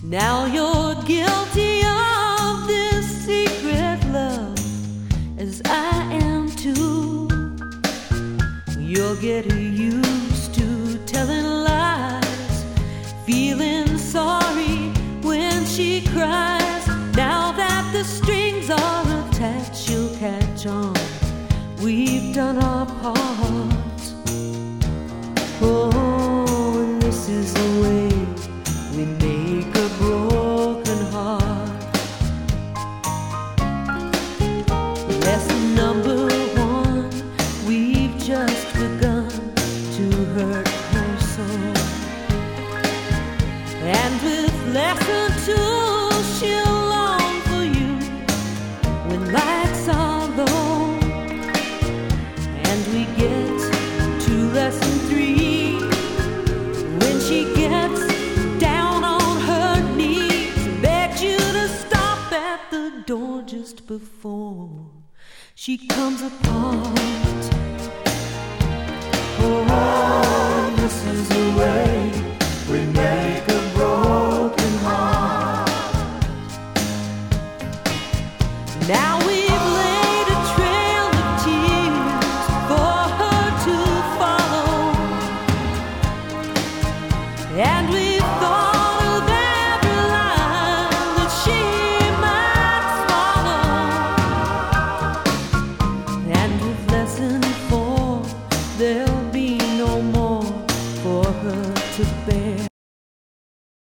Now you're guilty of this secret love, as I am too. You're getting used to telling lies, feeling sorry when she cries. Now that the strings are attached, she'll catch on. We've done our part. Oh, and this is the way we make a broken heart. Lesson number one, we've just begun to hurt her soul. And with lesson two, she'll long for you when lights are low. And we get to lesson three, when she gets down on her knees, begs you to stop at the door just before she comes apart. Oh, this is the way we make a broken heart. Now we've laid a trail of tears for her to follow, and we've thought of every line that she might swallow. And with lesson four, there'll be no more for her to bear.